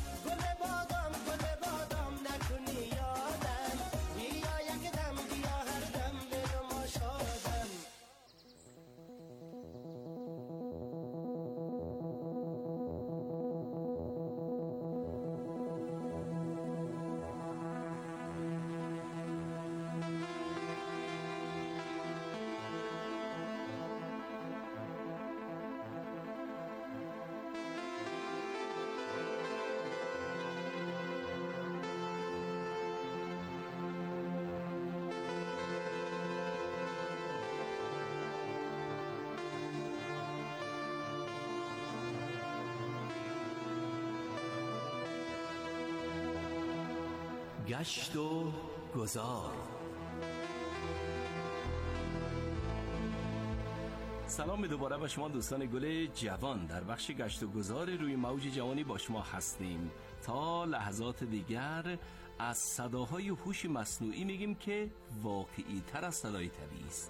گشت و گذار. سلام دوباره به شما دوستان گل جوان. در بخش گشت و گذار روی موج جوانی با شما هستیم. تا لحظات دیگر از صداهای هوش مصنوعی میگیم که واقعی تر از صدای طبیعی است.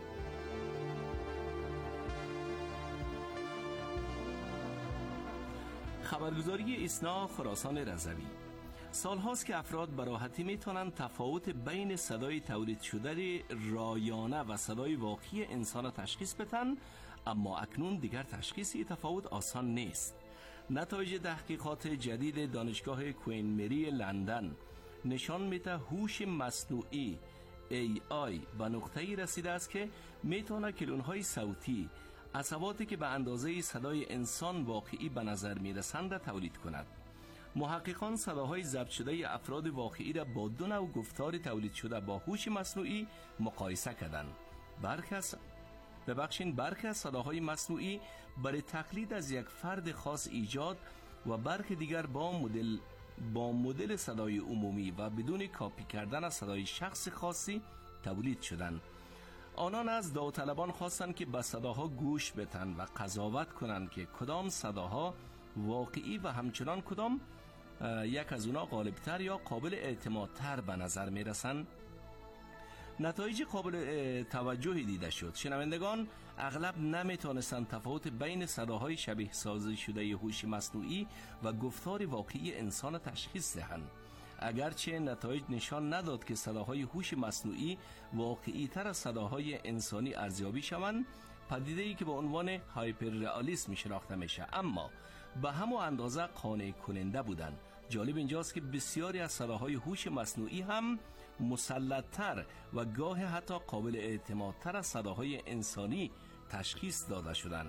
خبرگزاری ایسنا خراسان رضوی. سال هاست که افراد به راحتی میتونن تفاوت بین صدای تولید شده رایانه و صدای واقعی انسان تشخیص بدن، اما اکنون دیگر تشخیص این تفاوت آسان نیست. نتایج تحقیقات جدید دانشگاه کوین مری لندن نشان میده هوش مصنوعی ای آی به نقطه‌ای رسیده است که میتونه کلونهای صوتی، اصواتی که به اندازه صدای انسان واقعی به نظر میرسند را تولید کند. محققان صداهای ضبط شده افراد واقعی را با دو نوع گفتار تولید شده با هوش مصنوعی مقایسه کردند. برخی از ببخشین برخی از صداهای مصنوعی برای تقلید از یک فرد خاص ایجاد و برخی دیگر با مدل با مدل صدای عمومی و بدون کاپی کردن از صدای شخص خاصی تولید شدند. آنان از داوطلبان خواستند که به صداها گوش بدن و قضاوت کنند که کدام صداها واقعی و همچنان کدام یک از اونا غالبتر یا قابل اعتمادتر به نظر می رسند. نتایج قابل توجهی دیده شد. شنوندگان اغلب نمیتونستند تفاوت بین صداهای شبیه سازی شده هوش مصنوعی و گفتار واقعی انسان تشخیص دهند. اگرچه نتایج نشان نداد که صداهای هوش مصنوعی واقعی تر از صداهای انسانی ارزیابی شوند، پدیده‌ای که به عنوان هایپر رئالیسم شناخته میشه، اما به همون اندازه قانع کننده بودند. جالب اینجاست که بسیاری از صداهای هوش مصنوعی هم مسلط‌تر و گاه حتی قابل اعتمادتر از صداهای انسانی تشخیص داده شدند.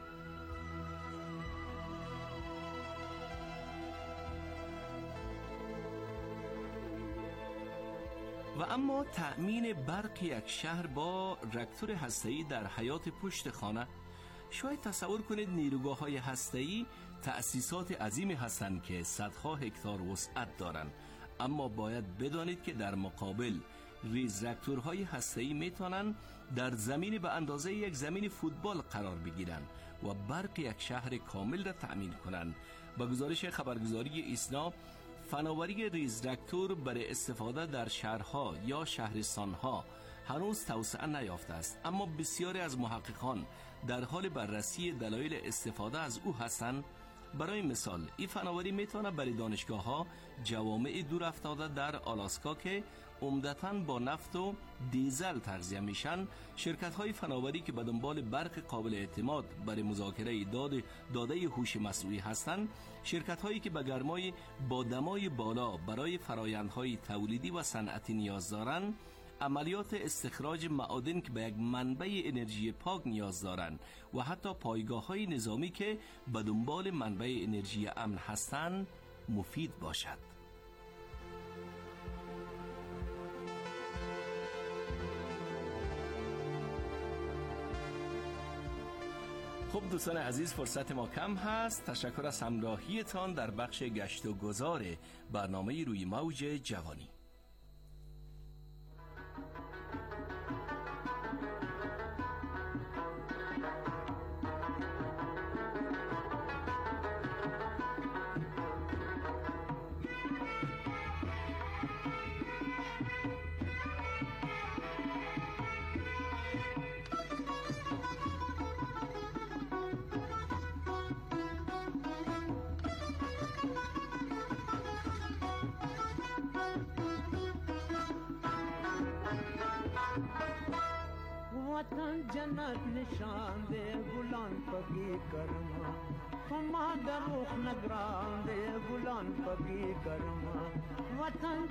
و اما تأمین برق یک شهر با راکتور هسته‌ای در حیاط پشت خانه، شاید تصور کنید نیروگاه‌های هسته‌ای تأسیسات عظیمی هستند که صدها هکتار وسعت دارند، اما باید بدانید که در مقابل ریز راکتورهای هسته‌ای میتونن در زمین به اندازه یک زمین فوتبال قرار بگیرند و برق یک شهر کامل را تأمین کنند. با گزارش خبرگزاری ایسنا، فناوری ریزرکتور برای استفاده در شهرها یا شهرستانها هنوز توسعه نیافته است، اما بسیاری از محققان در حال بررسی دلایل استفاده از او هستند. برای مثال این فناوری میتونه برای دانشگاه‌ها جوامع دور افتاده در آلاسکا که عمدتاً با نفت و دیزل تغذیه میشن، شرکت‌های فناوری که به دنبال برق قابل اعتماد برای مذاکره داده داده هوش مصنوعی هستند، شرکت‌هایی که به گرمای با دمای بالا برای فرآیندهای تولیدی و صنعتی نیاز دارند، عملیات استخراج معادن که به یک منبع انرژی پاک نیاز دارند و حتی پایگاه‌های نظامی که به دنبال منبع انرژی امن هستند مفید باشد. خب دوستان عزیز، فرصت ما کم هست. تشکر از همراهیتان در بخش گشت و گذار برنامه روی موج جوانی. वतन जन्नत निशान दे गुलान पगी करमा फमा दरुख नगरान दे गुलान पगी करमा वतन